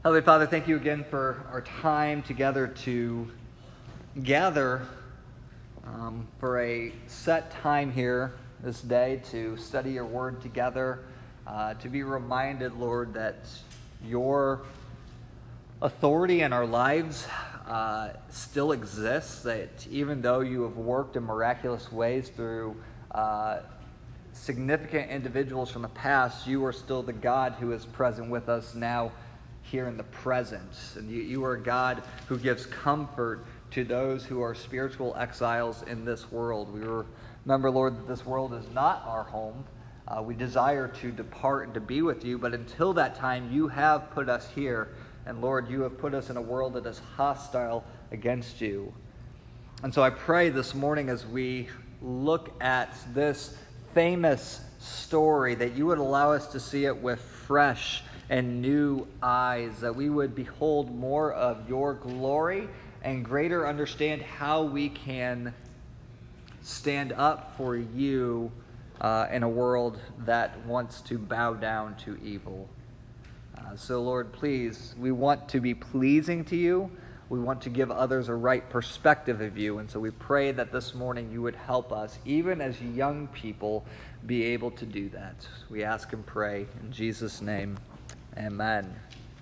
Heavenly Father, thank you again for our time together to gather for a set time here this day to study your word together, to be reminded, Lord, that your authority in our lives still exists, that even though you have worked in miraculous ways through significant individuals from the past, you are still the God who is present with us now here in the present. And you are a God who gives comfort to those who are spiritual exiles in this world. We remember, Lord, that this world is not our home. We desire to depart and to be with you, but until that time, you have put us here. And Lord, you have put us in a world that is hostile against you. And so I pray this morning as we look at this famous story that you would allow us to see it with fresh and new eyes, that we would behold more of your glory and greater understand how we can stand up for you in a world that wants to bow down to evil. So Lord, please, we want to be pleasing to you. We want to give others a right perspective of you. And so we pray that this morning you would help us, even as young people, be able to do that. We ask and pray in Jesus' name. Amen.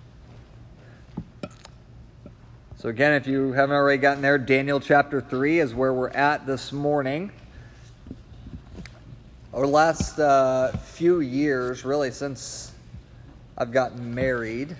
So again, if you haven't already gotten there, Daniel chapter 3 is where we're at this morning. Over the last few years, really since I've gotten married,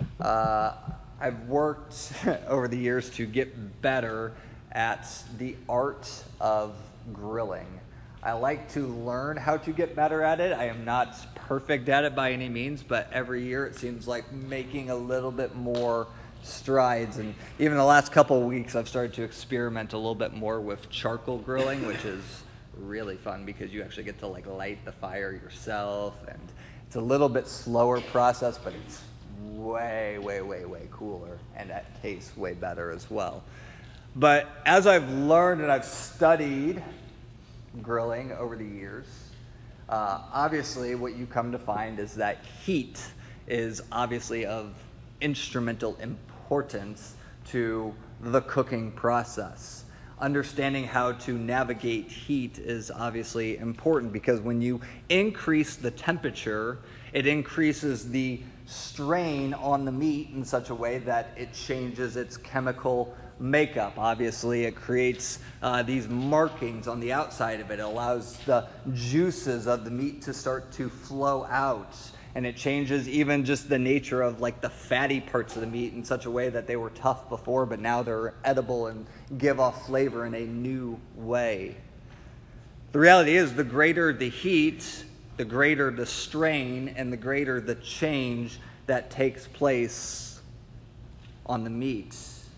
I've worked over the years to get better at the art of grilling. I like to learn how to get better at it. I am not perfect at it by any means, but every year it seems like making a little bit more strides. And even the last couple of weeks, I've started to experiment a little bit more with charcoal grilling, which is really fun because you actually get to light the fire yourself. And it's a little bit slower process, but it's way, way, way, way cooler. And it tastes way better as well. But as I've learned and I've studied grilling over the years, obviously what you come to find is that heat is obviously of instrumental importance to the cooking process. Understanding how to navigate heat is obviously important because when you increase the temperature, it increases the strain on the meat in such a way that it changes its chemical makeup. Obviously, it creates these markings on the outside of it. It allows the juices of the meat to start to flow out. And it changes even just the nature of the fatty parts of the meat in such a way that they were tough before, but now they're edible and give off flavor in a new way. The reality is, the greater the heat, the greater the strain, and the greater the change that takes place on the meat.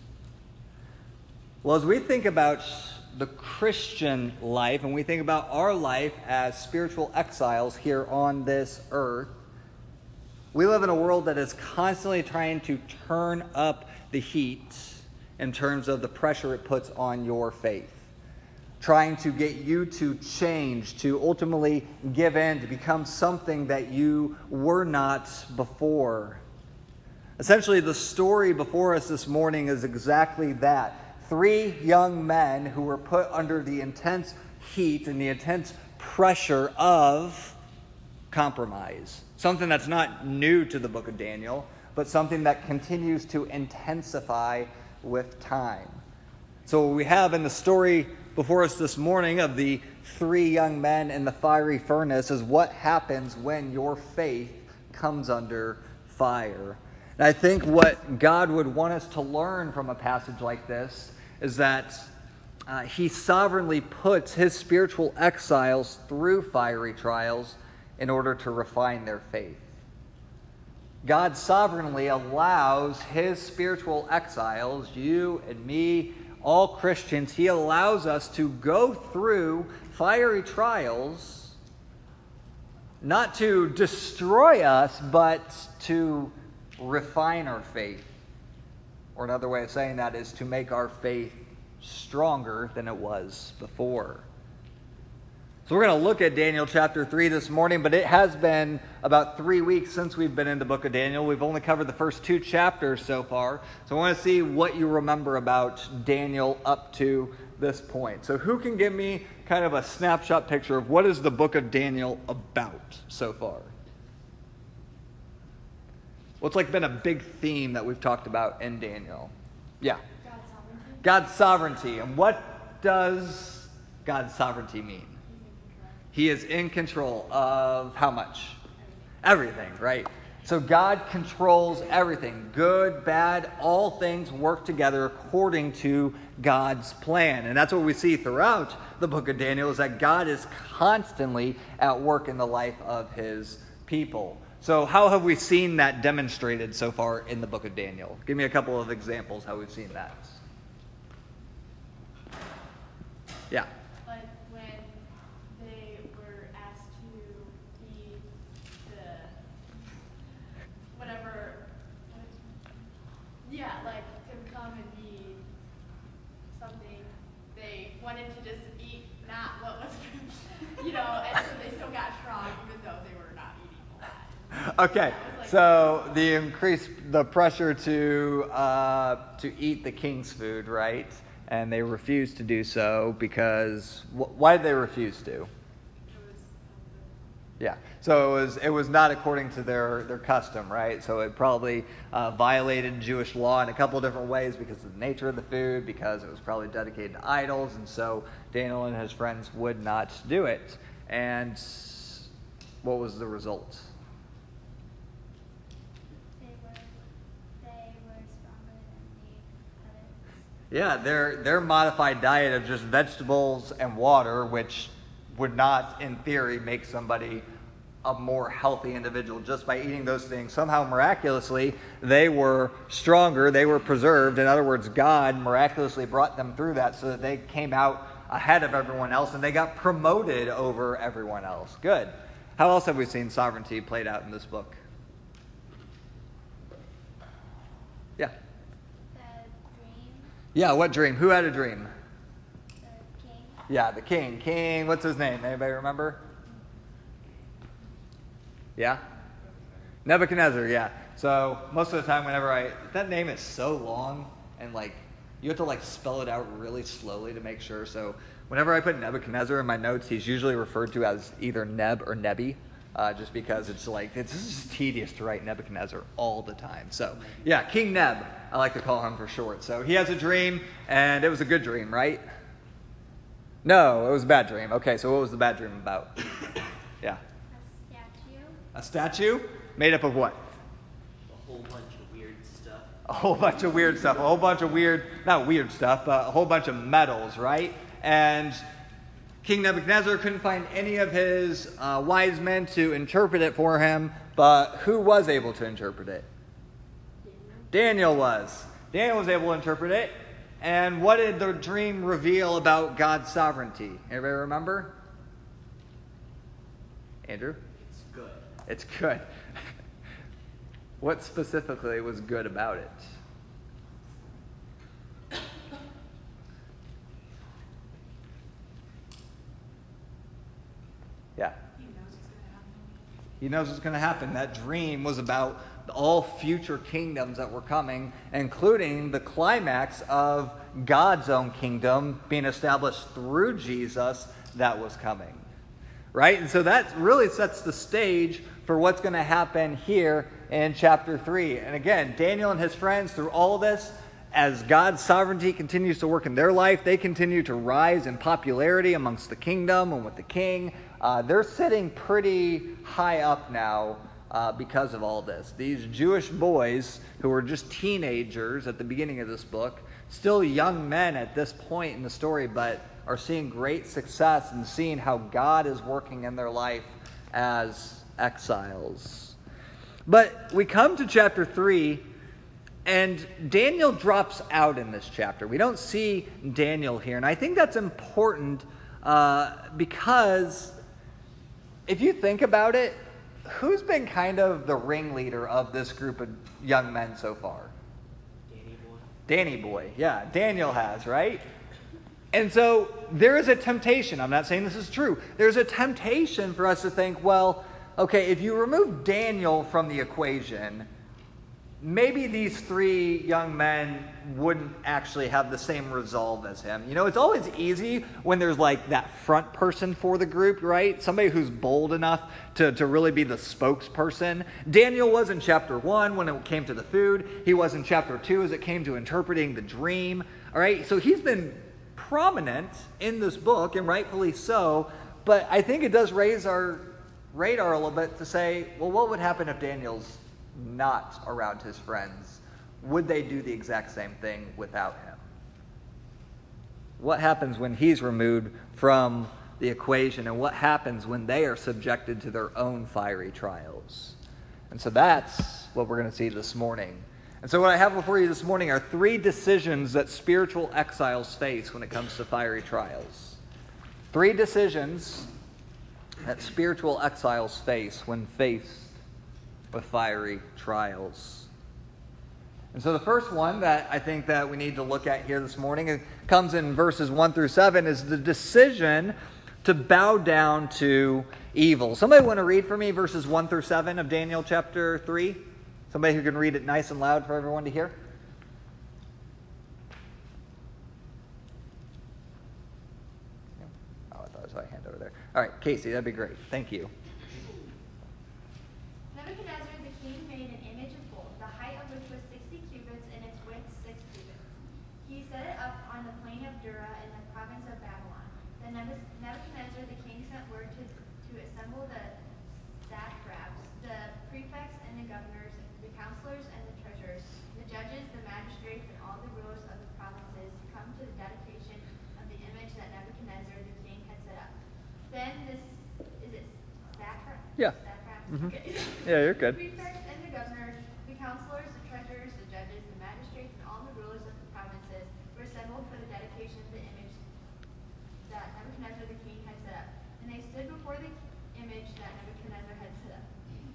Well, as we think about the Christian life, and we think about our life as spiritual exiles here on this earth, we live in a world that is constantly trying to turn up the heat in terms of the pressure it puts on your faith. Trying to get you to change, to ultimately give in, to become something that you were not before. Essentially, the story before us this morning is exactly that. 3 young men who were put under the intense heat and the intense pressure of compromise. Something that's not new to the book of Daniel, but something that continues to intensify with time. So what we have in the story before us this morning of the 3 young men in the fiery furnace is what happens when your faith comes under fire. And I think what God would want us to learn from a passage like this is that he sovereignly puts his spiritual exiles through fiery trials in order to refine their faith. God sovereignly allows his spiritual exiles, you and me, all Christians, he allows us to go through fiery trials, not to destroy us, but to refine our faith. Or another way of saying that is to make our faith stronger than it was before. So we're going to look at Daniel chapter 3 this morning, but it has been about 3 weeks since we've been in the book of Daniel. We've only covered the first 2 chapters so far. So I want to see what you remember about Daniel up to this point. So who can give me kind of a snapshot picture of what is the book of Daniel about so far? What's been a big theme that we've talked about in Daniel? Yeah. God's sovereignty. God's sovereignty. And what does God's sovereignty mean? He is in control of how much? Everything, right? So God controls everything. Good, bad, all things work together according to God's plan. And that's what we see throughout the book of Daniel, is that God is constantly at work in the life of his people. So how have we seen that demonstrated so far in the book of Daniel? Give me a couple of examples how we've seen that. Yeah. To come and be something they wanted to just eat, not what was, and so they still got strong even though they were not eating a lot. Okay, so the pressure to eat the king's food, right? And they refused to do so because why did they refuse to? Yeah, so it was not according to their custom, right? So it probably violated Jewish law in a couple of different ways because of the nature of the food, because it was probably dedicated to idols, and so Daniel and his friends would not do it. And what was the result? They were stronger than the Yeah, others. their modified diet of just vegetables and water, which would not, in theory, make somebody a more healthy individual just by eating those things. Somehow, miraculously, they were stronger, they were preserved. In other words, God miraculously brought them through that so that they came out ahead of everyone else and they got promoted over everyone else. Good. How else have we seen sovereignty played out in this book? Yeah. The dream, Yeah, what dream? Who had a dream? the king, Yeah, the king. King, what's his name? Anybody remember? Yeah? Nebuchadnezzar, yeah. So most of the time whenever that name is so long and you have to spell it out really slowly to make sure. So whenever I put Nebuchadnezzar in my notes, he's usually referred to as either Neb or Nebi, just because it's just tedious to write Nebuchadnezzar all the time. So yeah, King Neb, I like to call him for short. So he has a dream, and it was a good dream, right? No, it was a bad dream. Okay, so what was the bad dream about? Yeah. a statue, A statue made up of what? A whole bunch of weird stuff. A whole bunch of weird stuff. A whole bunch of not weird stuff, but a whole bunch of metals, right? And King Nebuchadnezzar couldn't find any of his wise men to interpret it for him, but who was able to interpret it? Daniel was. Daniel was able to interpret it. And what did the dream reveal about God's sovereignty? Anybody remember? Andrew? It's good. It's good. What specifically was good about it? Yeah. He knows what's going to happen. That dream was about all future kingdoms that were coming, including the climax of God's own kingdom being established through Jesus that was coming. Right? And so that really sets the stage for what's going to happen here in chapter 3. And again, Daniel and his friends, through all of this, as God's sovereignty continues to work in their life, they continue to rise in popularity amongst the kingdom and with the king. They're sitting pretty high up now because of all this. These Jewish boys who were just teenagers at the beginning of this book, still young men at this point in the story, but are seeing great success and seeing how God is working in their life as exiles. But we come to chapter 3, and Daniel drops out in this chapter. We don't see Daniel here, and I think that's important because if you think about it, who's been kind of the ringleader of this group of young men so far? Danny boy. Danny boy, yeah. Daniel has, right? And so there is a temptation. I'm not saying this is true. There's a temptation for us to think, well, okay, if you remove Daniel from the equation, maybe these three young men wouldn't actually have the same resolve as him. You know, it's always easy when there's like that front person for the group, right? Somebody who's bold enough to really be the spokesperson. Daniel was in chapter 1 when it came to the food. He was in chapter 2 as it came to interpreting the dream. All right, so he's been prominent in this book, and rightfully so, but I think it does raise our radar a little bit to say, well, what would happen if Daniel's not around his friends? Would they do the exact same thing without him? What happens when he's removed from the equation, and what happens when they are subjected to their own fiery trials? And so that's what we're going to see this morning. And so what I have before you this morning are 3 decisions that spiritual exiles face when it comes to fiery trials. 3 decisions that spiritual exiles face when faced with fiery trials. And so the first one that I think that we need to look at here this morning, it comes in verses 1 through 7, is the decision to bow down to evil. Somebody want to read for me verses 1 through 7 of Daniel chapter 3? Somebody who can read it nice and loud for everyone to hear? Oh, I thought I saw a hand over there. All right, Casey, that'd be great. Thank you. Nebuchadnezzar the king made an image of gold, the height of which was 60 cubits and its width 6 cubits. He set it up on the plain of Dura in the province of Babylon. Then Nebuchadnezzar the king sent word to assemble the satraps, the prefects and the governors, the counselors and the treasurers, the judges, the magistrates, and all the rulers of the provinces to come to the dedication of the image that Nebuchadnezzar the king had set up. Then is it satrap? Yeah. Satraps? Mm-hmm. Okay. Yeah, you're good. The prefects and the governors, the counselors, the treasurers, the judges, the magistrates, and all the rulers of the provinces were assembled for the dedication of the image that Nebuchadnezzar the king had set up. And they stood before the image that Nebuchadnezzar had set up.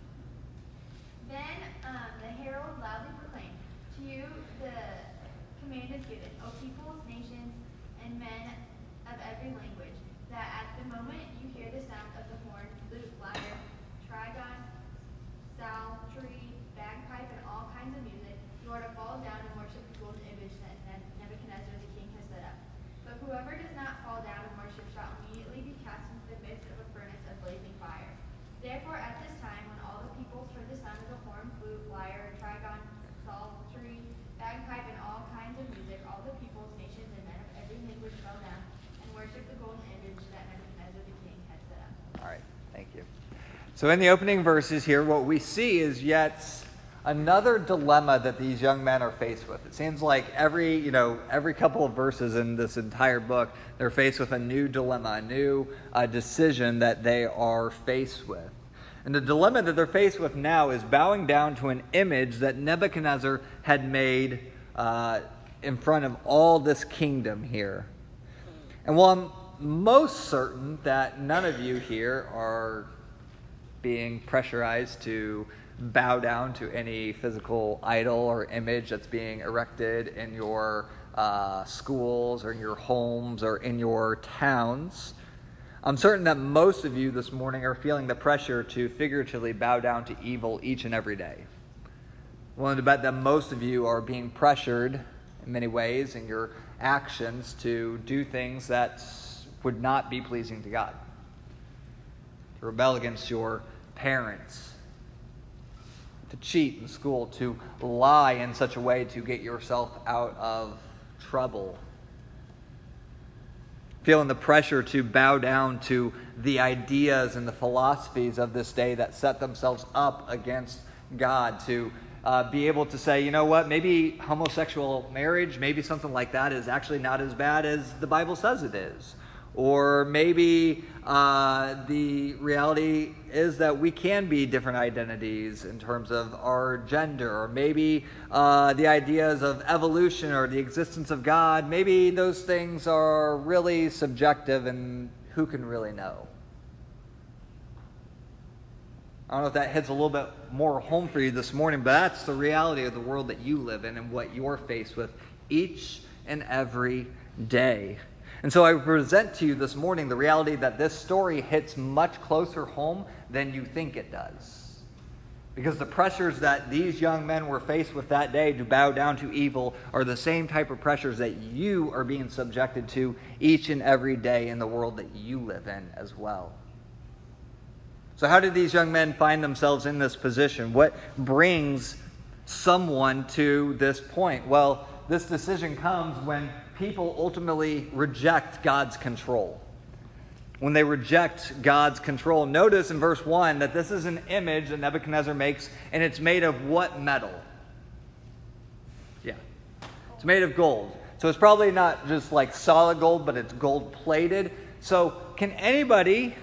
Then the herald loudly proclaimed, "To you the command is given, O peoples, nations, and men of every language, that at the moment you hear the sound of the horn, flute, lyre, trigon, psaltery, bagpipe, and all kinds of music, you are to fall down and worship the golden image that Nebuchadnezzar the king has set up. But whoever does not fall down and worship shall immediately be cast into the midst of a furnace of blazing fire. Therefore at this time, when all the peoples heard the sound of the horn, flute, lyre, trigon, psaltery, bagpipe, and all kinds of music, all the peoples, nations, and men of every language fell down and worshipped the golden image that Nebuchadnezzar the king had set up." All right, thank you. So in the opening verses here, what we see is yet another dilemma that these young men are faced with. It seems like every couple of verses in this entire book, they're faced with a new dilemma, a new decision that they are faced with. And the dilemma that they're faced with now is bowing down to an image that Nebuchadnezzar had made in front of all this kingdom here. And while I'm most certain that none of you here are being pressurized to bow down to any physical idol or image that's being erected in your schools or in your homes or in your towns, I'm certain that most of you this morning are feeling the pressure to figuratively bow down to evil each and every day. I'm willing to bet that most of you are being pressured in many ways in your actions to do things that would not be pleasing to God. To rebel against your parents, to cheat in school, to lie in such a way to get yourself out of trouble. Feeling the pressure to bow down to the ideas and the philosophies of this day that set themselves up against God, to be able to say, you know what, maybe homosexual marriage, maybe something like that is actually not as bad as the Bible says it is. Or maybe the reality is that we can be different identities in terms of our gender. Or maybe the ideas of evolution or the existence of God, maybe those things are really subjective and who can really know? I don't know if that hits a little bit more home for you this morning, but that's the reality of the world that you live in and what you're faced with each and every day. And so I present to you this morning the reality that this story hits much closer home than you think it does. Because the pressures that these young men were faced with that day to bow down to evil are the same type of pressures that you are being subjected to each and every day in the world that you live in as well. So how did these young men find themselves in this position? What brings someone to this point? Well, this decision comes when people ultimately reject God's control. When they reject God's control. Notice in verse 1 that this is an image that Nebuchadnezzar makes, and it's made of what metal? Yeah. It's made of gold. So it's probably not just like solid gold, but it's gold plated. So can anybody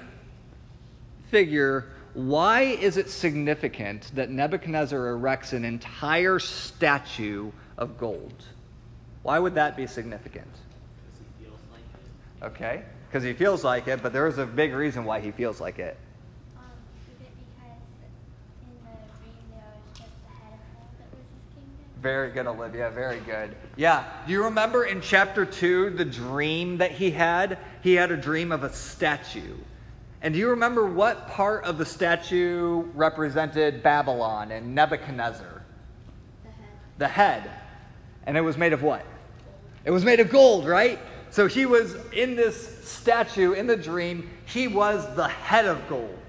figure, why is it significant that Nebuchadnezzar erects an entire statue of gold? Why would that be significant? Because he feels like it. Okay, because he feels like it, but there is a big reason why he feels like it. Is it because in the dream there was just the head of gold that was his kingdom? Very good, Olivia. Very good. Yeah. Do you remember in chapter 2 the dream that he had? He had a dream of a statue. And do you remember what part of the statue represented Babylon and Nebuchadnezzar? The head. The head. And it was made of what? It was made of gold, right? So he was in this statue, in the dream, he was the head of gold.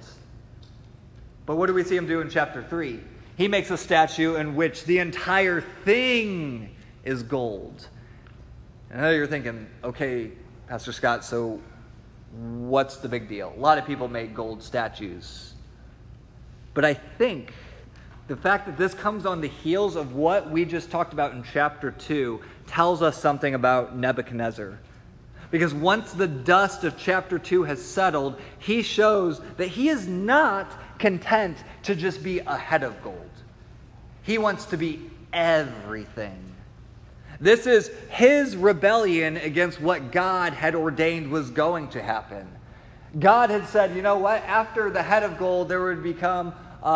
But what do we see him do in chapter 3? He makes a statue in which the entire thing is gold. And now you're thinking, okay, Pastor Scott, so what's the big deal? A lot of people make gold statues. But I think the fact that this comes on the heels of what we just talked about in chapter 2 tells us something about Nebuchadnezzar. Because once the dust of chapter 2 has settled, he shows that he is not content to just be a head of gold. He wants to be everything. This is his rebellion against what God had ordained was going to happen. God had said, you know what? After the head of gold, there would become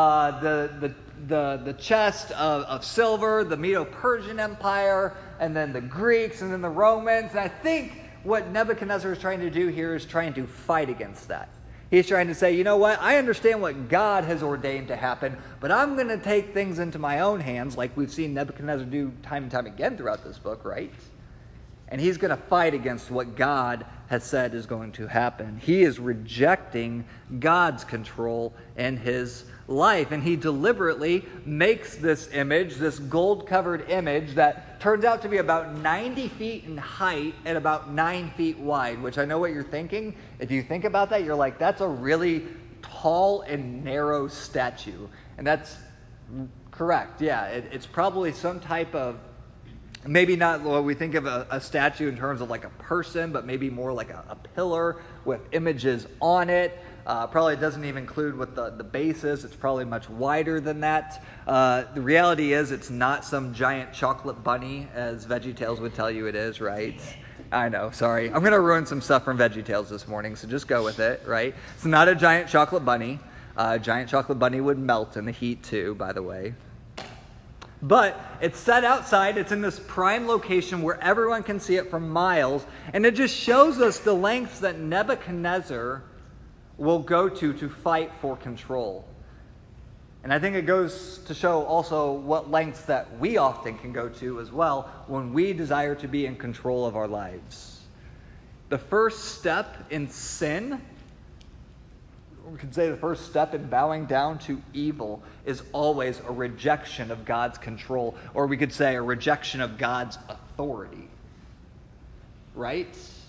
the chest of silver, the Medo-Persian Empire, and then the Greeks, and then the Romans. And I think what Nebuchadnezzar is trying to do here is trying to fight against that. He's trying to say, you know what? I understand what God has ordained to happen, but I'm going to take things into my own hands, like we've seen Nebuchadnezzar do time and time again throughout this book, right? And he's going to fight against what God has said is going to happen. He is rejecting God's control in his life. And he deliberately makes this image, this gold-covered image that turns out to be about 90 feet in height and about 9 feet wide, which I know what you're thinking. If you think about that, you're like, that's a really tall and narrow statue. And that's correct. Yeah, it's probably some type of, maybe not what we think of a statue in terms of like a person, but maybe more like a pillar with images on it. Probably doesn't even include what the base is. It's probably much wider than that. The reality is it's not some giant chocolate bunny, as VeggieTales would tell you it is, right? I know, sorry. I'm going to ruin some stuff from VeggieTales this morning, so just go with it, right? It's not a giant chocolate bunny. A giant chocolate bunny would melt in the heat too, by the way. But it's set outside. It's in this prime location where everyone can see it from miles. And it just shows us the lengths that Nebuchadnezzar will go to fight for control. And I think it goes to show also what lengths that we often can go to as well when we desire to be in control of our lives. The first step in sin, we could say the first step in bowing down to evil, is always a rejection of God's control, or we could say a rejection of God's authority. Right?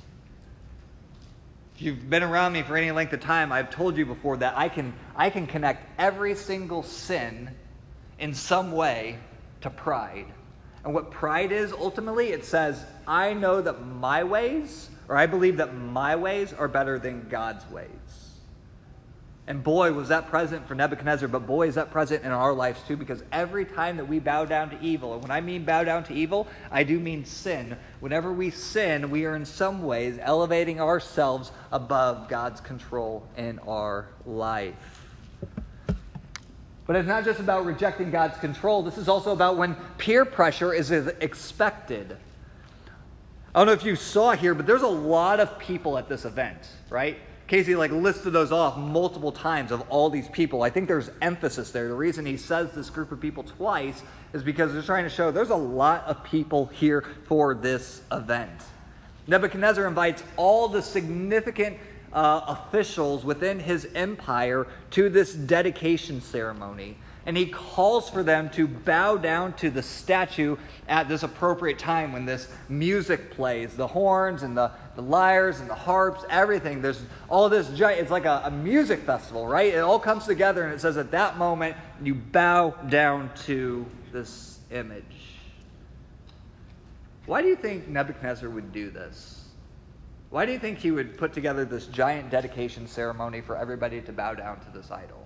If you've been around me for any length of time, I've told you before that I can connect every single sin in some way to pride. And what pride is, ultimately, it says, I know that my ways, or I believe that my ways are better than God's ways. And boy, was that present for Nebuchadnezzar, but boy, is that present in our lives too, because every time that we bow down to evil, and when I mean bow down to evil, I do mean sin. Whenever we sin, we are in some ways elevating ourselves above God's control in our life. But it's not just about rejecting God's control. This is also about when peer pressure is expected. I don't know if you saw here, but there's a lot of people at this event, right? Casey listed those off multiple times of all these people. I think there's emphasis there. The reason he says this group of people twice is because they're trying to show there's a lot of people here for this event. Nebuchadnezzar invites all the significant officials within his empire to this dedication ceremony. And he calls for them to bow down to the statue at this appropriate time when this music plays. The horns and the lyres and the harps, everything. There's all this giant, it's like a music festival, right? It all comes together, and it says at that moment, you bow down to this image. Why do you think Nebuchadnezzar would do this? Why do you think he would put together this giant dedication ceremony for everybody to bow down to this idol?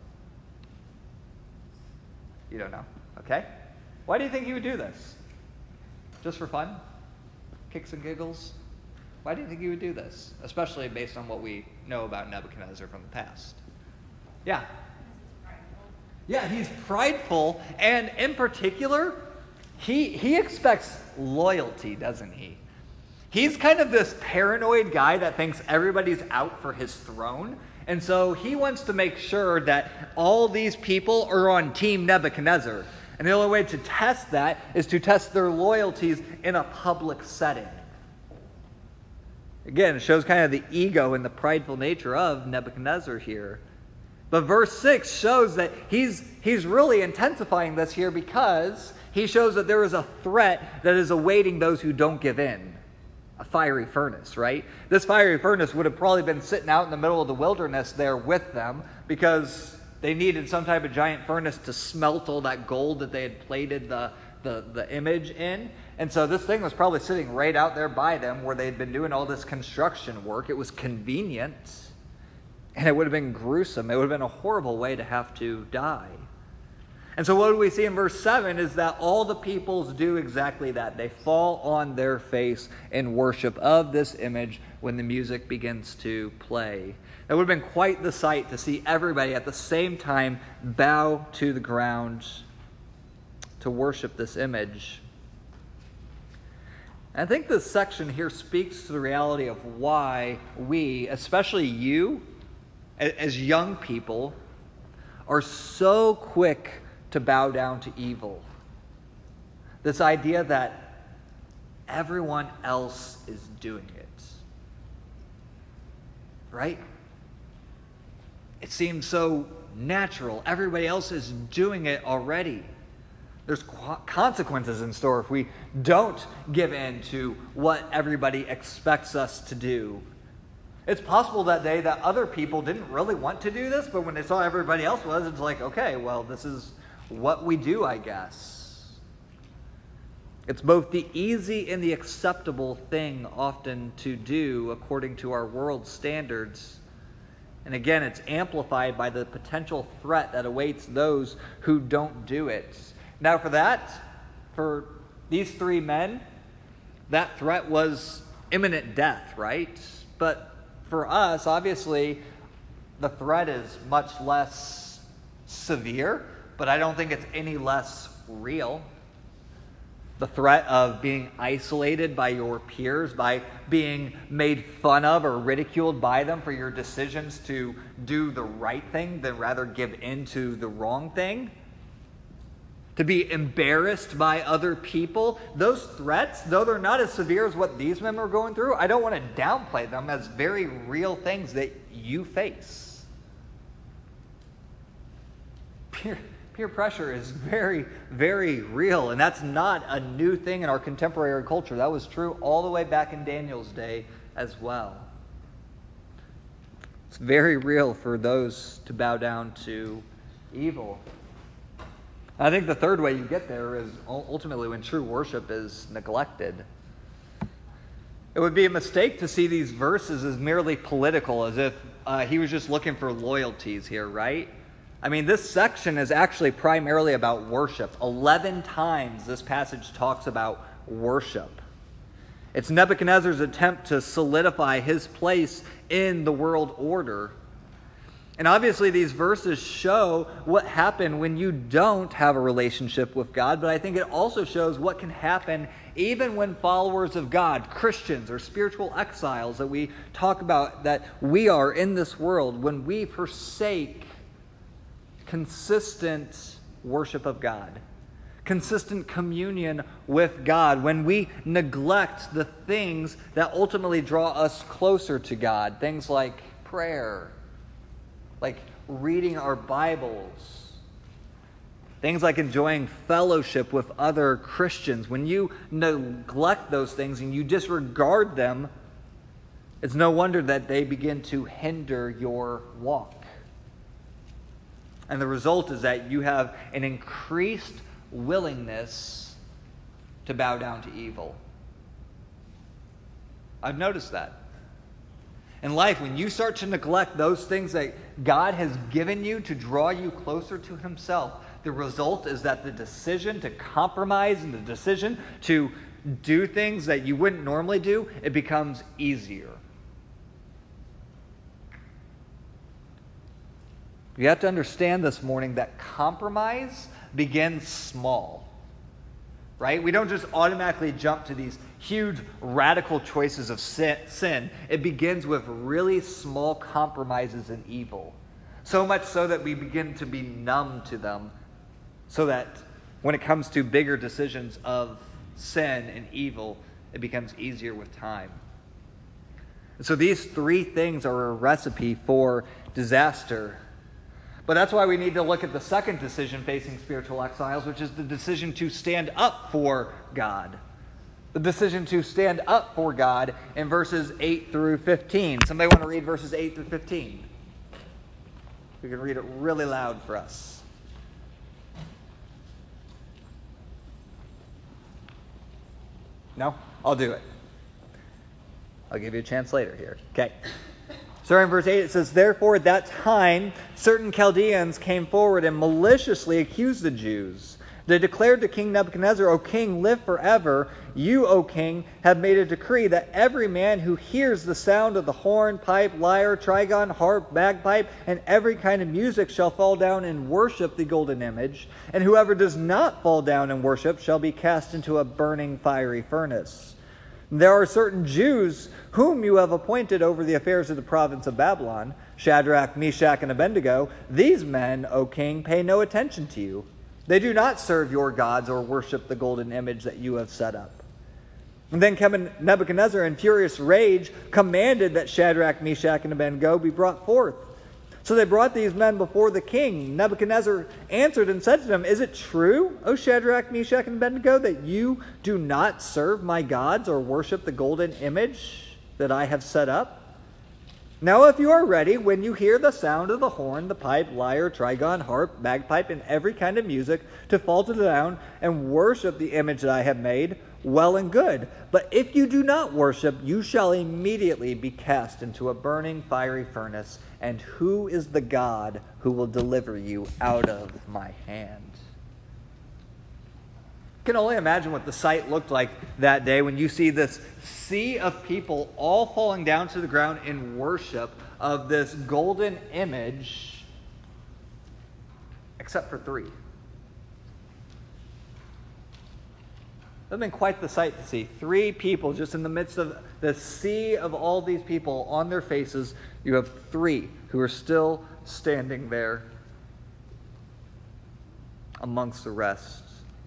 You don't know. Okay. Why do you think he would do this? Just for fun? Kicks and giggles? Why do you think he would do this? Especially based on what we know about Nebuchadnezzar from the past. Yeah. Yeah, he's prideful. And in particular, he expects loyalty, doesn't he? He's kind of this paranoid guy that thinks everybody's out for his throne. And so he wants to make sure that all these people are on Team Nebuchadnezzar. And the only way to test that is to test their loyalties in a public setting. Again, it shows kind of the ego and the prideful nature of Nebuchadnezzar here. But verse 6 shows that he's really intensifying this here because he shows that there is a threat that is awaiting those who don't give in. A fiery furnace, right? This fiery furnace would have probably been sitting out in the middle of the wilderness there with them because they needed some type of giant furnace to smelt all that gold that they had plated the image in. And so this thing was probably sitting right out there by them where they'd been doing all this construction work. It was convenient, and it would have been gruesome. It would have been a horrible way to have to die. And so what do we see in verse 7 is that all the peoples do exactly that. They fall on their face in worship of this image when the music begins to play. It would have been quite the sight to see everybody at the same time bow to the ground to worship this image. And I think this section here speaks to the reality of why we, especially you, as young people, are so quick to bow down to evil. This idea that everyone else is doing it. Right? It seems so natural. Everybody else is doing it already. There's consequences in store if we don't give in to what everybody expects us to do. It's possible that day that other people didn't really want to do this, but when they saw everybody else was, it's like, okay, well, this is what we do, I guess. It's both the easy and the acceptable thing often to do according to our world's standards. And again, it's amplified by the potential threat that awaits those who don't do it. Now for these three men, that threat was imminent death, right? But for us, obviously, the threat is much less severe, but I don't think it's any less real. The threat of being isolated by your peers, by being made fun of or ridiculed by them for your decisions to do the right thing than rather give in to the wrong thing. To be embarrassed by other people. Those threats, though they're not as severe as what these men were going through, I don't want to downplay them as very real things that you face. Peer pressure is very, very real, and that's not a new thing in our contemporary culture. That was true all the way back in Daniel's day as well. It's very real for those to bow down to evil. I think the third way you get there is ultimately when true worship is neglected. It would be a mistake to see these verses as merely political, as if he was just looking for loyalties here, right? I mean, this section is actually primarily about worship. 11 times this passage talks about worship. It's Nebuchadnezzar's attempt to solidify his place in the world order. And obviously these verses show what happened when you don't have a relationship with God, but I think it also shows what can happen even when followers of God, Christians or spiritual exiles that we talk about that we are in this world, when we forsake consistent worship of God, consistent communion with God, when we neglect the things that ultimately draw us closer to God, things like prayer, like reading our Bibles, things like enjoying fellowship with other Christians. When you neglect those things and you disregard them, it's no wonder that they begin to hinder your walk. And the result is that you have an increased willingness to bow down to evil. I've noticed that. In life, when you start to neglect those things that God has given you to draw you closer to Himself, the result is that the decision to compromise and the decision to do things that you wouldn't normally do, it becomes easier. You have to understand this morning that compromise begins small. Right? We don't just automatically jump to these huge radical choices of sin. It begins with really small compromises in evil. So much so that we begin to be numb to them, so that when it comes to bigger decisions of sin and evil, it becomes easier with time. And so these three things are a recipe for disaster. But that's why we need to look at the second decision facing spiritual exiles, which is the decision to stand up for God. The decision to stand up for God in verses 8 through 15. Somebody want to read verses 8 through 15? We can read it really loud for us. No? I'll do it. I'll give you a chance later here. Okay. Starting in verse 8, it says, "Therefore at that time certain Chaldeans came forward and maliciously accused the Jews. They declared to King Nebuchadnezzar, 'O king, live forever. You, O king, have made a decree that every man who hears the sound of the horn, pipe, lyre, trigon, harp, bagpipe, and every kind of music shall fall down and worship the golden image. And whoever does not fall down and worship shall be cast into a burning fiery furnace. There are certain Jews whom you have appointed over the affairs of the province of Babylon, Shadrach, Meshach, and Abednego. These men, O king, pay no attention to you. They do not serve your gods or worship the golden image that you have set up.' And then Nebuchadnezzar, in furious rage, commanded that Shadrach, Meshach, and Abednego be brought forth. So they brought these men before the king. Nebuchadnezzar answered and said to them, 'Is it true, O Shadrach, Meshach, and Abednego, that you do not serve my gods or worship the golden image that I have set up? Now if you are ready, when you hear the sound of the horn, the pipe, lyre, trigon, harp, bagpipe, and every kind of music, to fall down and worship the image that I have made, well and good. But if you do not worship, you shall immediately be cast into a burning fiery furnace. And who is the God who will deliver you out of my hand?'" You can only imagine what the sight looked like that day when you see this sea of people all falling down to the ground in worship of this golden image, except for three. It would have been quite the sight to see. Three people just in the midst of the sea of all these people on their faces. You have three who are still standing there amongst the rest.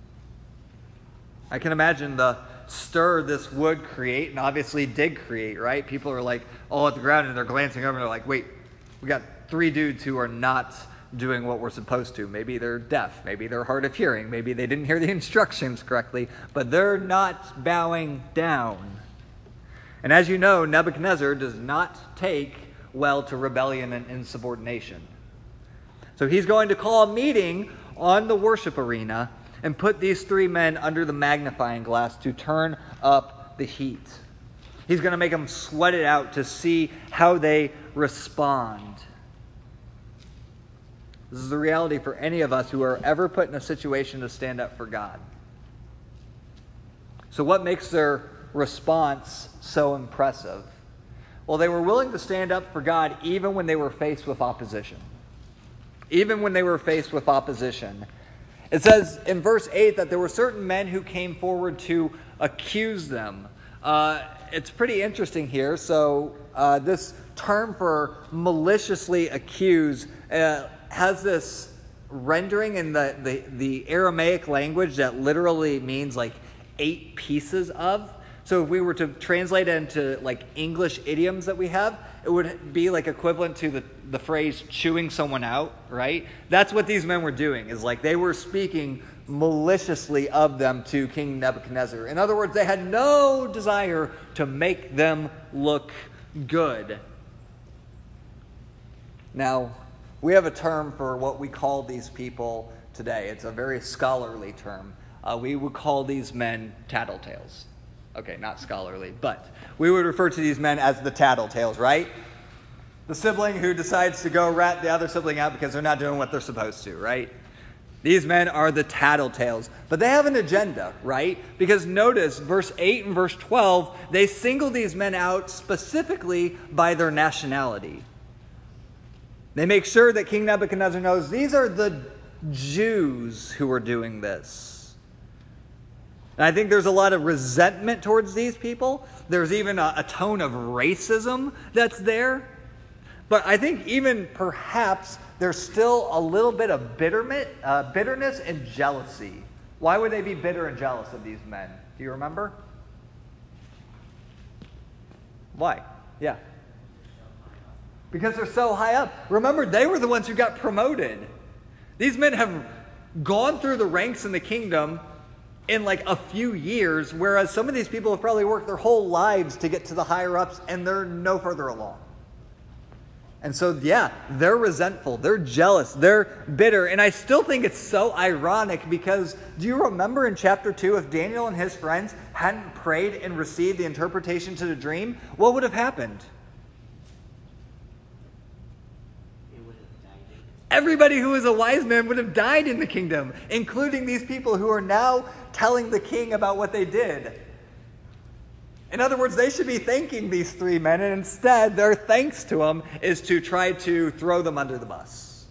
I can imagine the stir this would create, and obviously did create, right? People are like all at the ground and they're glancing over and they're like, wait, we got three dudes who are not doing what we're supposed to. Maybe they're deaf, maybe they're hard of hearing, maybe they didn't hear the instructions correctly, but they're not bowing down. And as you know, Nebuchadnezzar does not take well to rebellion and insubordination. So he's going to call a meeting on the worship arena and put these three men under the magnifying glass to turn up the heat. He's going to make them sweat it out to see how they respond. This is the reality for any of us who are ever put in a situation to stand up for God. So what makes their response so impressive? Well, they were willing to stand up for God even when they were faced with opposition. Even when they were faced with opposition. It says in verse 8 that there were certain men who came forward to accuse them. It's pretty interesting here. So this term for maliciously accuse has this rendering in the Aramaic language that literally means like 8 pieces of. So if we were to translate it into like English idioms that we have, it would be like equivalent to the phrase chewing someone out, right? That's what these men were doing, is like they were speaking maliciously of them to King Nebuchadnezzar. In other words, they had no desire to make them look good. Now, we have a term for what we call these people today. It's a very scholarly term. We would call these men tattletales. Okay, not scholarly, but we would refer to these men as the tattletales, right? The sibling who decides to go rat the other sibling out because they're not doing what they're supposed to, right? These men are the tattletales. But they have an agenda, right? Because notice, verse 8 and verse 12, they single these men out specifically by their nationality. They make sure that King Nebuchadnezzar knows these are the Jews who are doing this. And I think there's a lot of resentment towards these people. There's even a tone of racism that's there. But I think even perhaps there's still a little bit of bitterness and jealousy. Why would they be bitter and jealous of these men? Do you remember? Why? Yeah. Because they're so high up. Remember, they were the ones who got promoted. These men have gone through the ranks in the kingdom in like a few years, whereas some of these people have probably worked their whole lives to get to the higher ups, and they're no further along. And so, yeah, they're resentful, they're jealous, they're bitter. And I still think it's so ironic because do you remember in chapter 2, if Daniel and his friends hadn't prayed and received the interpretation to the dream, what would have happened? Everybody who was a wise man would have died in the kingdom, including these people who are now telling the king about what they did. In other words, they should be thanking these 3 men, and instead their thanks to them is to try to throw them under the bus.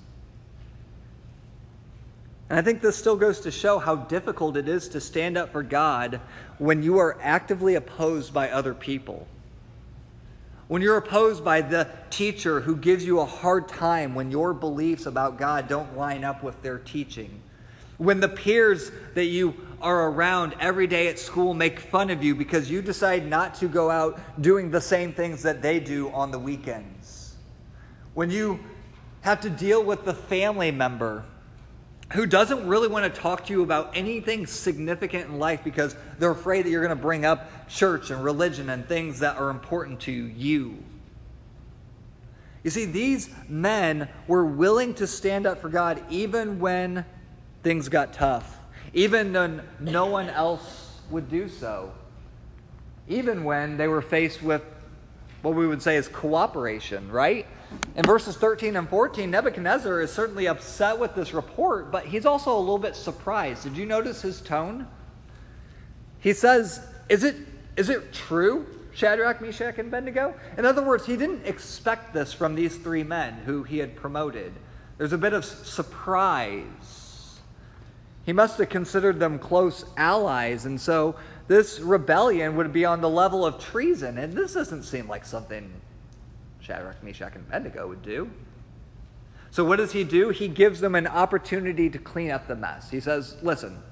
And I think this still goes to show how difficult it is to stand up for God when you are actively opposed by other people. When you're opposed by the teacher who gives you a hard time when your beliefs about God don't line up with their teaching. When the peers that you are around every day at school make fun of you because you decide not to go out doing the same things that they do on the weekends. When you have to deal with the family member who doesn't really want to talk to you about anything significant in life because they're afraid that you're going to bring up church and religion and things that are important to you. You see, these men were willing to stand up for God even when things got tough, even when no one else would do so, even when they were faced with what we would say is cooperation, right? In verses 13 and 14, Nebuchadnezzar is certainly upset with this report, but he's also a little bit surprised. Did you notice his tone? He says, is it true, Shadrach, Meshach, and Abednego? In other words, he didn't expect this from these 3 men who he had promoted. There's a bit of surprise. He must have considered them close allies, and so this rebellion would be on the level of treason, and this doesn't seem like something Shadrach, Meshach, and Abednego would do. So what does he do? He gives them an opportunity to clean up the mess. He says, listen,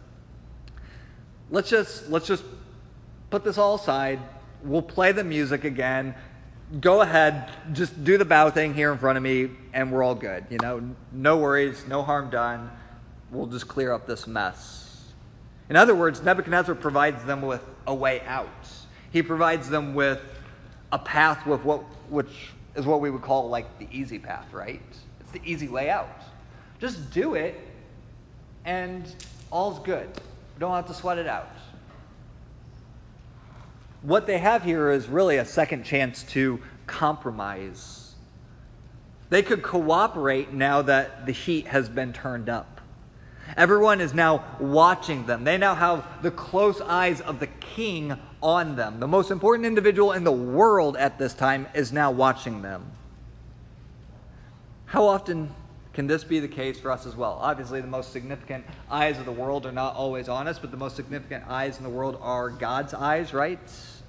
let's just put this all aside. We'll play the music again. Go ahead, just do the bow thing here in front of me, and we're all good. You know, no worries, no harm done. We'll just clear up this mess. In other words, Nebuchadnezzar provides them with a way out. He provides them with a path with which is what we would call like the easy path, right? It's the easy way out. Just do it, and all's good. You don't have to sweat it out. What they have here is really a second chance to compromise. They could cooperate now that the heat has been turned up. Everyone is now watching them. They now have the close eyes of the king on them. The most important individual in the world at this time is now watching them. How often can this be the case for us as well? Obviously, the most significant eyes of the world are not always on us, but the most significant eyes in the world are God's eyes, right?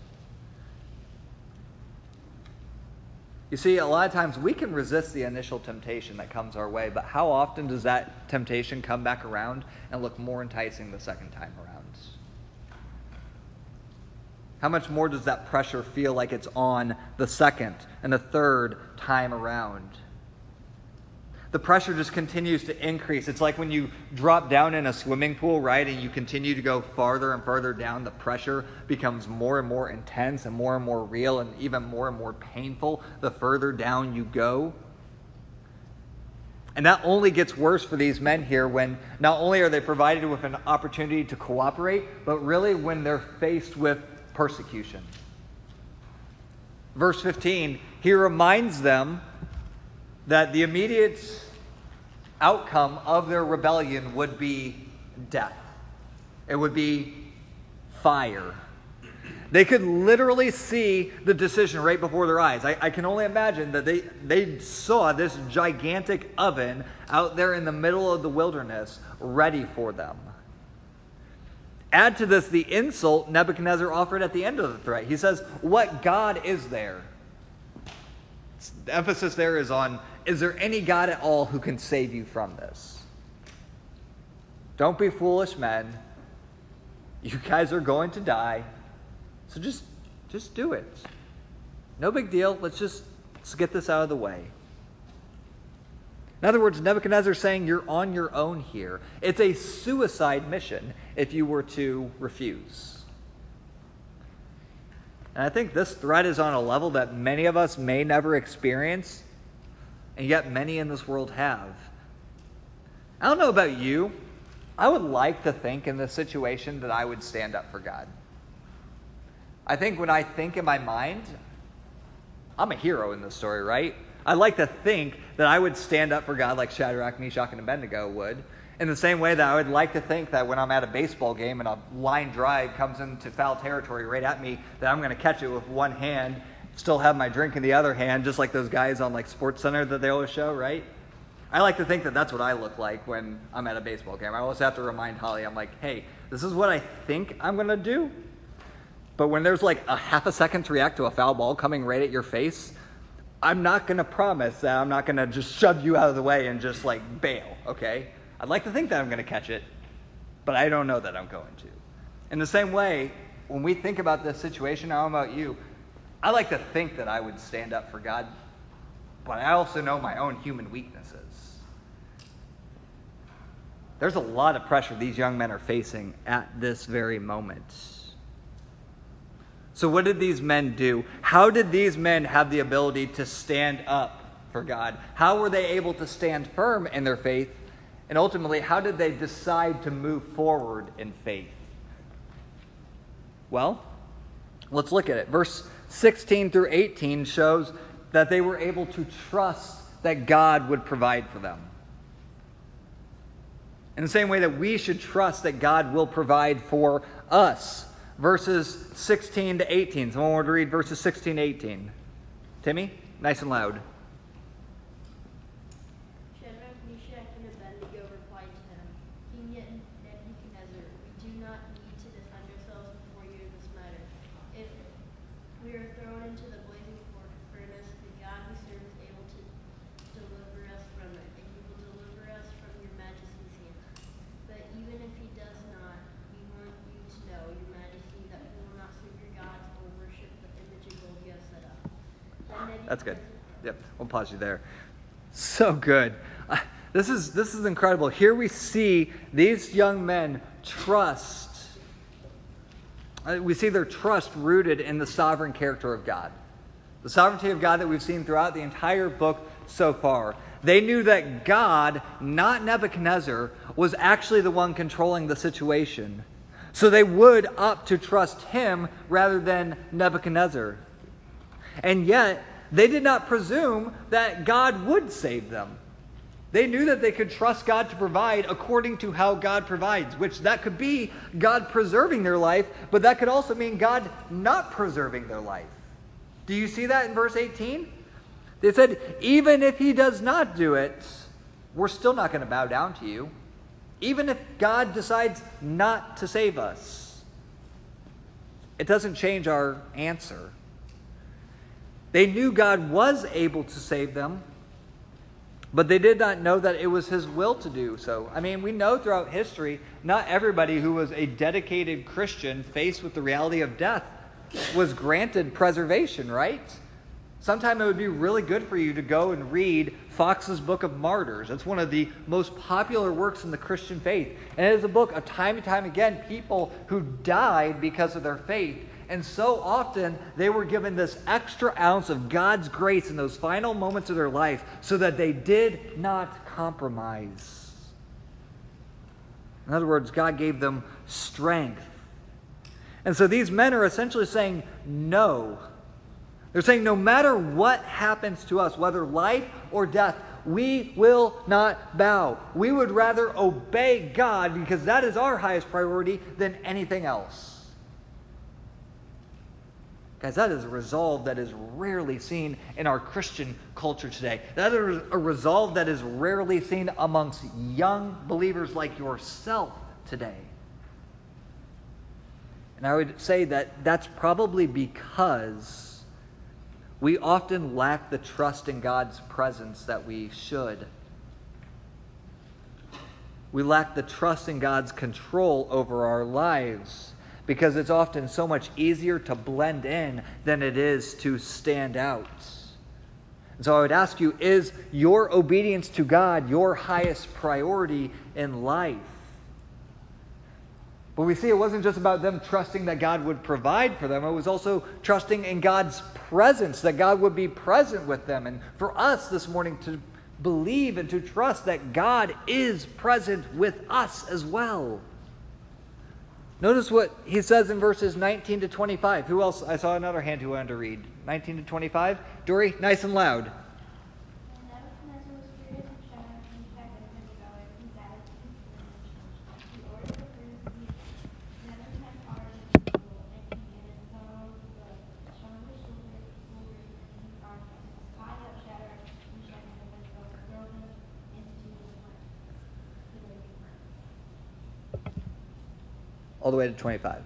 You see, a lot of times we can resist the initial temptation that comes our way, but how often does that temptation come back around and look more enticing the second time around? How much more does that pressure feel like it's on the second and the third time around? The pressure just continues to increase. It's like when you drop down in a swimming pool, right, and you continue to go farther and farther down, the pressure becomes more and more intense and more real and even more painful the further down you go. And that only gets worse for these men here when not only are they provided with an opportunity to cooperate, but really when they're faced with persecution. Verse 15, he reminds them that the immediate outcome of their rebellion would be death. It would be fire. They could literally see the decision right before their eyes. I can only imagine that they saw this gigantic oven out there in the middle of the wilderness ready for them. Add to this the insult Nebuchadnezzar offered at the end of the threat. He says, "What God is there?" The emphasis there is on, is there any God at all who can save you from this? Don't be foolish men. You guys are going to die. So just do it. No big deal. Let's get this out of the way. In other words, Nebuchadnezzar is saying you're on your own here. It's a suicide mission if you were to refuse. And I think this threat is on a level that many of us may never experience, and yet many in this world have. I don't know about you. I would like to think in this situation that I would stand up for God. I think when I think in my mind, I'm a hero in this story, right? I like to think that I would stand up for God like Shadrach, Meshach, and Abednego would. In the same way that I would like to think that when I'm at a baseball game and a line drive comes into foul territory right at me, that I'm going to catch it with one hand, still have my drink in the other hand, just like those guys on like Sports Center that they always show, right? I like to think that that's what I look like when I'm at a baseball game. I always have to remind Holly, I'm like, hey, this is what I think I'm going to do. But when there's like a half a second to react to a foul ball coming right at your face, I'm not going to promise that I'm not going to just shove you out of the way and just like bail, okay? I'd like to think that I'm going to catch it, but I don't know that I'm going to. In the same way, when we think about this situation, how about you? I like to think that I would stand up for God, but I also know my own human weaknesses. There's a lot of pressure these young men are facing at this very moment. So what did these men do? How did these men have the ability to stand up for God? How were they able to stand firm in their faith? And ultimately, how did they decide to move forward in faith? Well, let's look at it. Verse 16 through 18 shows that they were able to trust that God would provide for them. In the same way that we should trust that God will provide for us. Verses 16 to 18. Someone want to read verses 16 to 18? Timmy, nice and loud. Shadrach, Meshach, and Abednego replied to him, King Nebuchadnezzar, we do not need to defend ourselves before you in this matter. If we are thrown into the blazing furnace, the God we serve is able to deliver us from it, and he will deliver us from your majesty's hand. But even if he does not, we want you to know, your majesty, that we will not serve your gods or worship the image of gold you have set up. That's good. Yep, we'll pause you there. So good. This is incredible. Here we see these young men trust. We see their trust rooted in the sovereign character of God. The sovereignty of God that we've seen throughout the entire book so far. They knew that God, not Nebuchadnezzar, was actually the one controlling the situation. So they would opt to trust him rather than Nebuchadnezzar. And yet, they did not presume that God would save them. They knew that they could trust God to provide according to how God provides, which that could be God preserving their life, but that could also mean God not preserving their life. Do you see that in verse 18? They said, even if he does not do it, we're still not going to bow down to you. Even if God decides not to save us, it doesn't change our answer. They knew God was able to save them, but they did not know that it was his will to do so. I mean, we know throughout history, not everybody who was a dedicated Christian faced with the reality of death was granted preservation, right? Sometime it would be really good for you to go and read Fox's Book of Martyrs. It's one of the most popular works in the Christian faith. And it is a book of time and time again, people who died because of their faith. And so often they were given this extra ounce of God's grace in those final moments of their life so that they did not compromise. In other words, God gave them strength. And so these men are essentially saying no. They're saying no matter what happens to us, whether life or death, we will not bow. We would rather obey God because that is our highest priority than anything else. Guys, that is a resolve that is rarely seen in our Christian culture today. That is a resolve that is rarely seen amongst young believers like yourself today. And I would say that that's probably because we often lack the trust in God's presence that we should. We lack the trust in God's control over our lives because it's often so much easier to blend in than it is to stand out. And so I would ask you, is your obedience to God your highest priority in life? But we see it wasn't just about them trusting that God would provide for them. It was also trusting in God's presence, that God would be present with them. And for us this morning to believe and to trust that God is present with us as well. Notice what he says in verses 19 to 25. Who else? I saw another hand who wanted to read. 19 to 25. Dory, nice and loud. All the way to 25.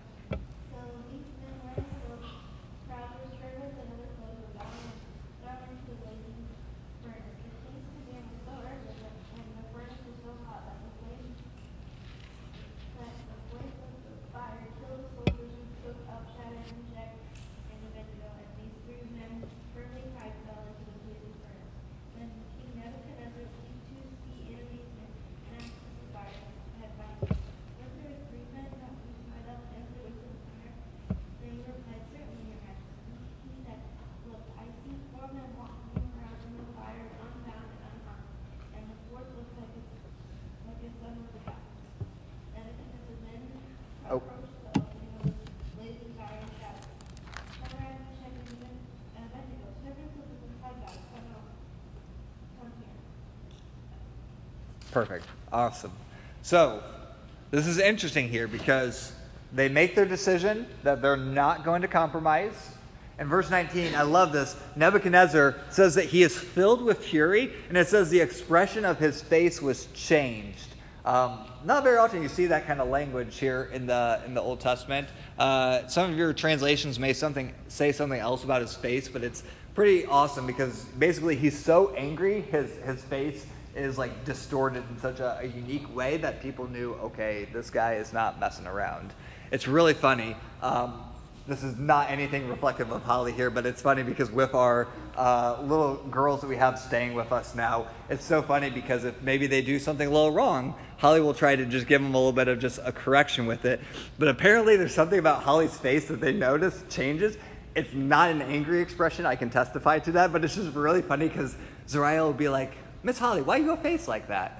Perfect. Awesome. So, this is interesting here because they make their decision that they're not going to compromise. In verse 19, I love this. Nebuchadnezzar says that he is filled with fury, and it says the expression of his face was changed. Not very often you see that kind of language here in the Old Testament. Some of your translations may say something else about his face, but it's pretty awesome because basically he's so angry, his face is like distorted in such a unique way that people knew, okay, this guy is not messing around. It's really funny. This is not anything reflective of Holly here, but it's funny because with our little girls that we have staying with us now, it's so funny because if maybe they do something a little wrong, Holly will try to just give them a little bit of just a correction with it. But apparently there's something about Holly's face that they notice changes. It's not an angry expression, I can testify to that, but it's just really funny because Zariah will be like, Miss Holly, why you go face like that?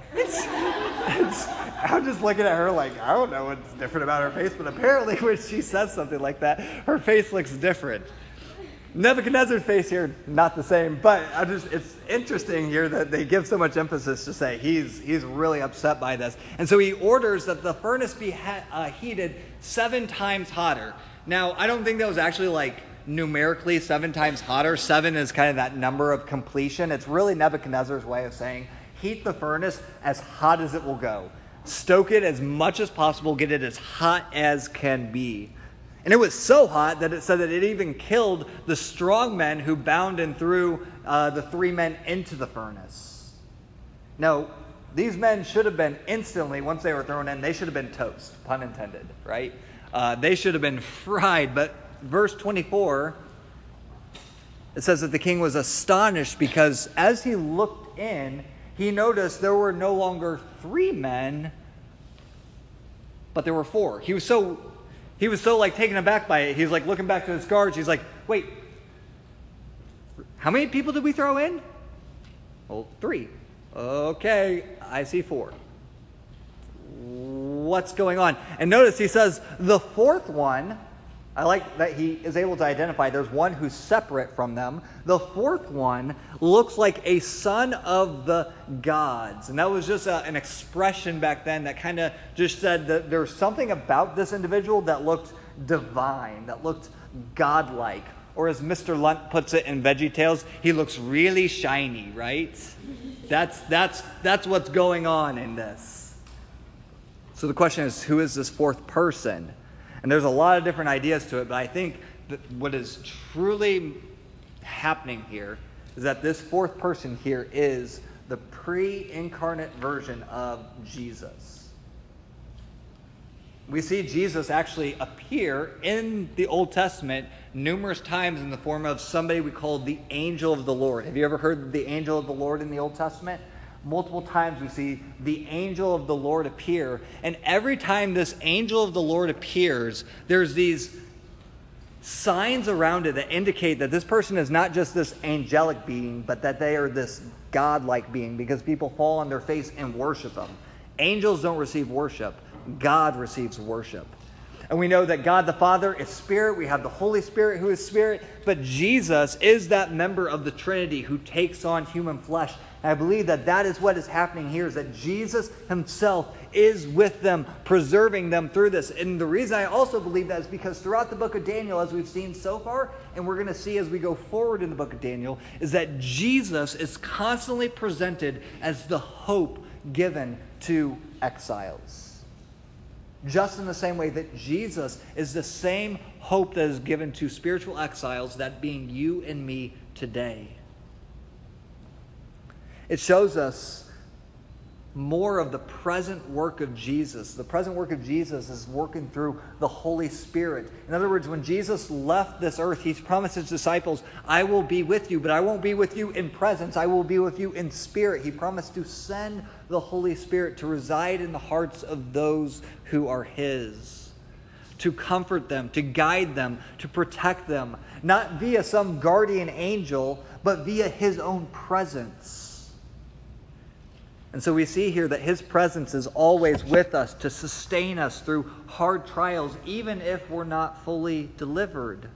I'm just looking at her like, I don't know what's different about her face, but apparently when she says something like that, her face looks different. Nebuchadnezzar's face here, not the same, but it's interesting here that they give so much emphasis to say he's really upset by this. And so he orders that the furnace be heated 7 times hotter. Now, I don't think that was actually like numerically 7 times hotter. 7 is kind of that number of completion. It's really Nebuchadnezzar's way of saying heat the furnace as hot as it will go. Stoke it as much as possible, get it as hot as can be. And it was so hot that it said that it even killed the strong men who bound and threw the 3 men into the furnace. Now, these men should have been instantly, once they were thrown in, they should have been toast, pun intended, right? They should have been fried. But verse 24, it says that the king was astonished because as he looked in, he noticed there were no longer 3 men, but there were 4. He was so like taken aback by it. He was like looking back to his guards. He's like, wait, how many people did we throw in? Well, 3. Okay, I see 4. What's going on? And notice he says the 4th one, I like that he is able to identify there's one who's separate from them. The 4th one looks like a son of the gods. And that was just an expression back then that kind of just said that there's something about this individual that looked divine, that looked godlike. Or as Mr. Lunt puts it in VeggieTales, he looks really shiny, right? That's what's going on in this. So the question is, who is this 4th person? And there's a lot of different ideas to it, but I think that what is truly happening here is that this 4th person here is the pre-incarnate version of Jesus. We see Jesus actually appear in the Old Testament numerous times in the form of somebody we call the angel of the Lord. Have you ever heard of the angel of the Lord in the Old Testament? Multiple times we see the angel of the Lord appear. And every time this angel of the Lord appears, there's these signs around it that indicate that this person is not just this angelic being, but that they are this godlike being, because people fall on their face and worship them. Angels don't receive worship. God receives worship. And we know that God the Father is Spirit. We have the Holy Spirit who is Spirit. But Jesus is that member of the Trinity who takes on human flesh. And I believe that that is what is happening here, is that Jesus himself is with them, preserving them through this. And the reason I also believe that is because throughout the book of Daniel, as we've seen so far, and we're going to see as we go forward in the book of Daniel, is that Jesus is constantly presented as the hope given to exiles. Just in the same way that Jesus is the same hope that is given to spiritual exiles, that being you and me today. It shows us more of the present work of Jesus. The present work of Jesus is working through the Holy Spirit. In other words, when Jesus left this earth, he promised his disciples, I will be with you, but I won't be with you in presence. I will be with you in spirit. He promised to send the Holy Spirit to reside in the hearts of those who are his, to comfort them, to guide them, to protect them, not via some guardian angel, but via his own presence. And so we see here that his presence is always with us to sustain us through hard trials, even if we're not fully delivered.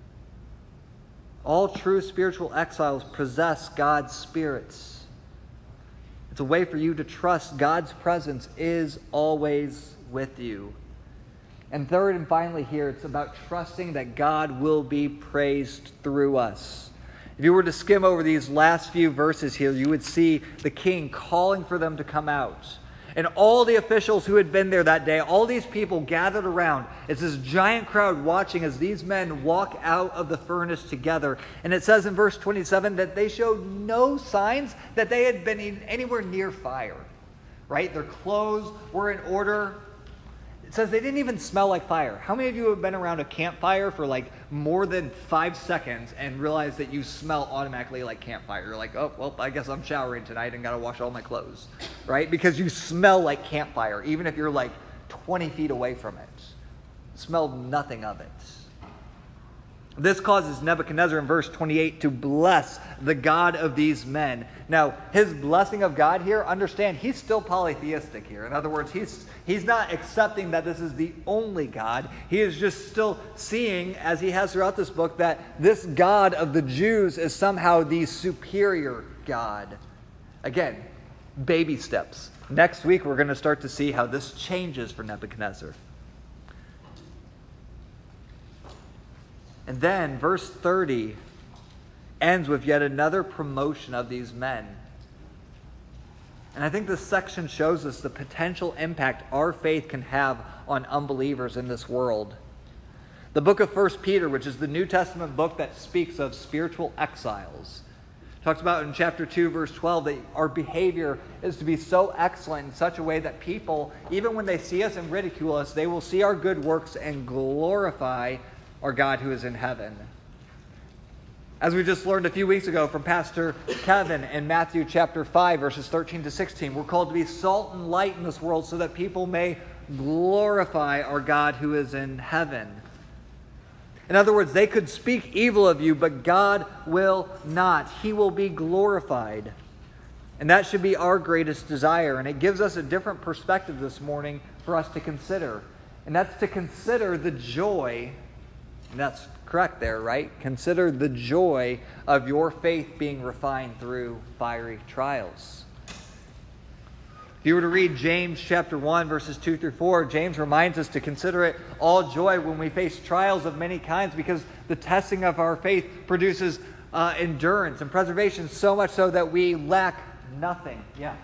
All true spiritual exiles possess God's Spirit. It's a way for you to trust God's presence is always with you. And third and finally here, it's about trusting that God will be praised through us. If you were to skim over these last few verses here, you would see the king calling for them to come out. And all the officials who had been there that day, all these people gathered around. It's this giant crowd watching as these men walk out of the furnace together. And it says in verse 27 that they showed no signs that they had been anywhere near fire. Right? Their clothes were in order. It says they didn't even smell like fire. How many of you have been around a campfire for like more than 5 seconds and realize that you smell automatically like campfire? You're like, oh, well, I guess I'm showering tonight and got to wash all my clothes, right? Because you smell like campfire, even if you're like 20 feet away from it. Smell nothing of it. This causes Nebuchadnezzar in verse 28 to bless the God of these men. Now, his blessing of God here, understand, he's still polytheistic here. In other words, he's not accepting that this is the only God. He is just still seeing, as he has throughout this book, that this God of the Jews is somehow the superior God. Again, baby steps. Next week, we're going to start to see how this changes for Nebuchadnezzar. And then verse 30 ends with yet another promotion of these men. And I think this section shows us the potential impact our faith can have on unbelievers in this world. The book of 1 Peter, which is the New Testament book that speaks of spiritual exiles, talks about in chapter 2, verse 12, that our behavior is to be so excellent in such a way that people, even when they see us and ridicule us, they will see our good works and glorify our God who is in heaven. As we just learned a few weeks ago from Pastor Kevin in Matthew chapter 5, verses 13 to 16, we're called to be salt and light in this world so that people may glorify our God who is in heaven. In other words, they could speak evil of you, but God will not. He will be glorified. And that should be our greatest desire. And it gives us a different perspective this morning for us to consider. And that's to consider the joy. And that's correct there, right? Consider the joy of your faith being refined through fiery trials. If you were to read James chapter 1, verses 2 through 4, James reminds us to consider it all joy when we face trials of many kinds, because the testing of our faith produces endurance and preservation, so much so that we lack nothing. Yeah.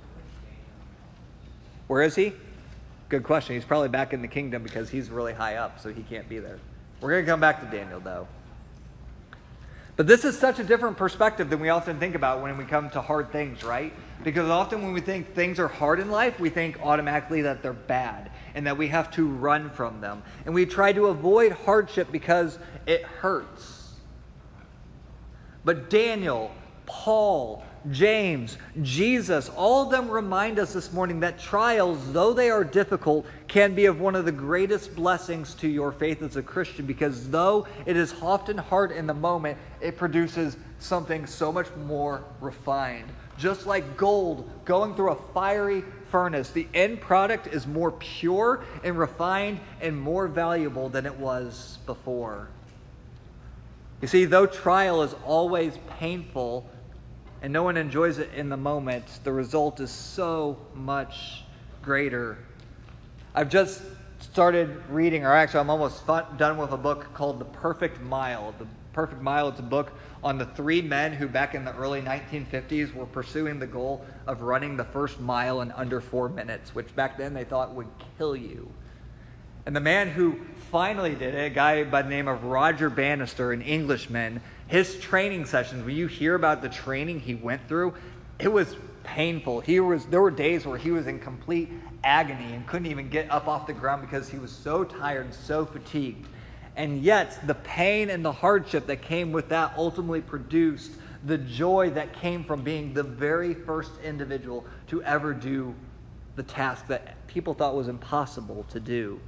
Where is he? Good question. He's probably back in the kingdom because he's really high up, so he can't be there. We're going to come back to Daniel, though. But this is such a different perspective than we often think about when we come to hard things, right? Because often when we think things are hard in life, we think automatically that they're bad and that we have to run from them. And we try to avoid hardship because it hurts. But Daniel, Paul, James, Jesus, all of them remind us this morning that trials, though they are difficult, can be of one of the greatest blessings to your faith as a Christian, because though it is often hard in the moment, it produces something so much more refined. Just like gold going through a fiery furnace, the end product is more pure and refined and more valuable than it was before. You see, though trial is always painful, and no one enjoys it in the moment, the result is so much greater. I've just started reading, or actually I'm almost done with a book called The Perfect Mile. The Perfect Mile, it's a book on the three men who back in the early 1950s were pursuing the goal of running the first mile in under 4 minutes, which back then they thought would kill you. And the man who finally did it, a guy by the name of Roger Bannister, an Englishman, his training sessions, when you hear about the training he went through, it was painful. There were days where he was in complete agony and couldn't even get up off the ground because he was so tired and so fatigued. And yet, the pain and the hardship that came with that ultimately produced the joy that came from being the very first individual to ever do the task that people thought was impossible to do.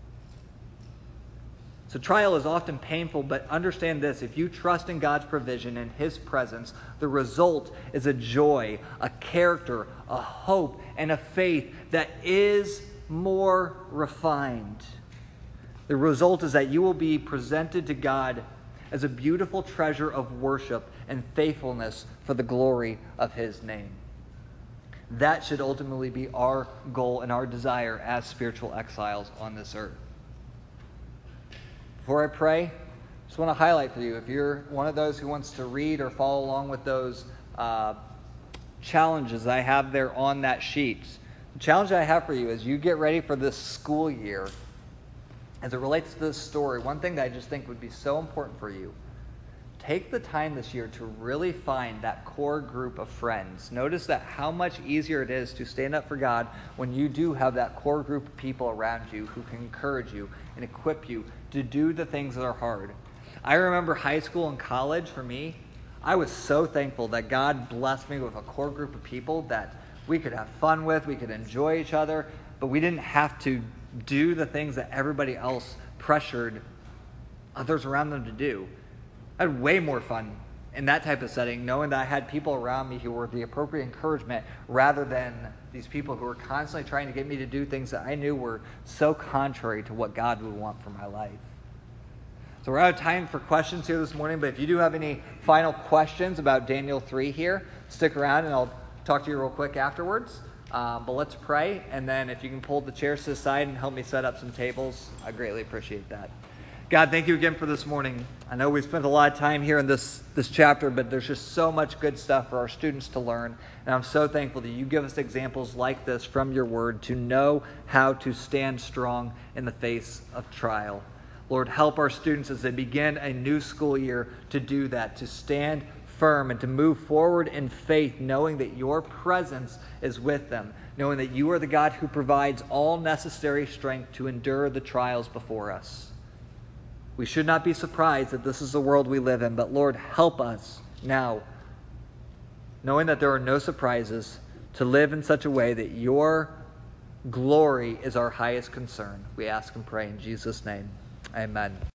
So trial is often painful, but understand this: if you trust in God's provision and His presence, the result is a joy, a character, a hope, and a faith that is more refined. The result is that you will be presented to God as a beautiful treasure of worship and faithfulness for the glory of His name. That should ultimately be our goal and our desire as spiritual exiles on this earth. Before I pray, I just want to highlight for you, if you're one of those who wants to read or follow along with those challenges I have there on that sheet, the challenge that I have for you as you get ready for this school year, as it relates to this story, one thing that I just think would be so important for you, take the time this year to really find that core group of friends. Notice that how much easier it is to stand up for God when you do have that core group of people around you who can encourage you and equip you to do the things that are hard. I remember high school and college for me, I was so thankful that God blessed me with a core group of people that we could have fun with, we could enjoy each other, but we didn't have to do the things that everybody else pressured others around them to do. I had way more fun in that type of setting, knowing that I had people around me who were the appropriate encouragement rather than these people who were constantly trying to get me to do things that I knew were so contrary to what God would want for my life. So we're out of time for questions here this morning, but if you do have any final questions about Daniel 3 here, stick around and I'll talk to you real quick afterwards. But let's pray, and then if you can pull the chairs to the side and help me set up some tables, I greatly appreciate that. God, thank you again for this morning. I know we spent a lot of time here in this chapter, but there's just so much good stuff for our students to learn. And I'm so thankful that you give us examples like this from your word to know how to stand strong in the face of trial. Lord, help our students as they begin a new school year to do that, to stand firm and to move forward in faith, knowing that your presence is with them, knowing that you are the God who provides all necessary strength to endure the trials before us. We should not be surprised that this is the world we live in, but Lord, help us now, knowing that there are no surprises, to live in such a way that your glory is our highest concern. We ask and pray in Jesus' name. Amen.